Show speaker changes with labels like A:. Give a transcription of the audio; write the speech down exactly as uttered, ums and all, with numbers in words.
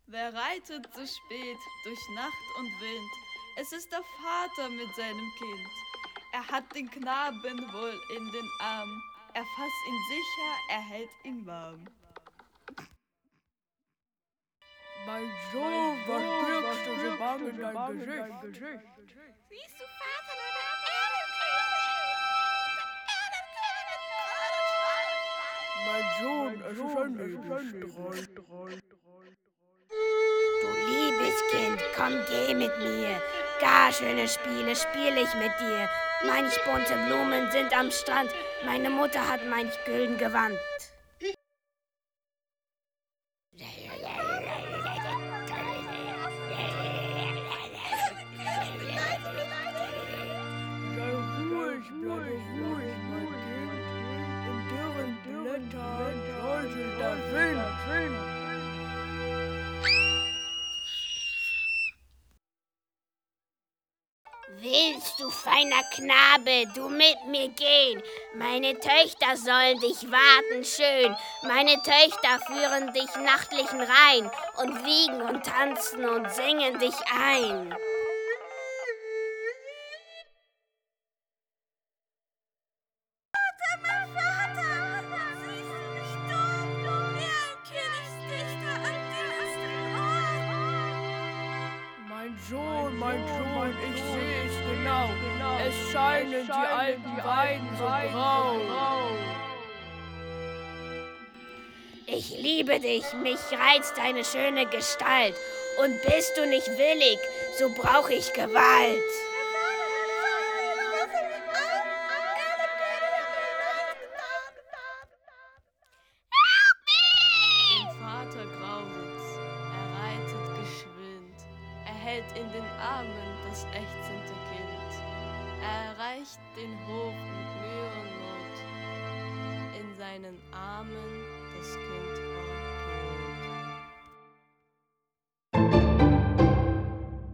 A: Wer reitet so spät durch Nacht und Wind? Es ist der Vater mit seinem Kind. Er hat den Knaben wohl in den Arm. Er fasst ihn sicher, er hält ihn warm.
B: Mein Sohn, was birgst du so bang in dein Gesicht?
C: Siehst du, Vater, meine Erdenkönigin?
B: Mein Sohn, es ist ein Nebelstrahl.
D: Du liebes Kind, komm, geh mit mir. Gar schöne Spiele spiel ich mit dir. Manch bunte Blumen sind am Strand. Meine Mutter hat manch gülden Gewand.
B: Sei ruhig, bleibe ruhig, mein Kind. In dürren Blättern säuselt der Wind.
D: Willst du, feiner Knabe, du mit mir gehen? Meine Töchter sollen dich warten schön. Meine Töchter führen dich nachtlichen Rhein und wiegen und tanzen und singen dich ein.
B: Mein Sohn, mein Sohn, ich sehe es genau. Es scheinen die alten Weiden so grau.
D: Ich liebe dich, mich reizt deine schöne Gestalt. Und bist du nicht willig, so brauch ich Gewalt.
A: Dem Vater grauset's, er reitet geschwind. Er hält in den Armen das ächzende Kind. Er erreicht den Hof mit Mühe und Not. In seinen Armen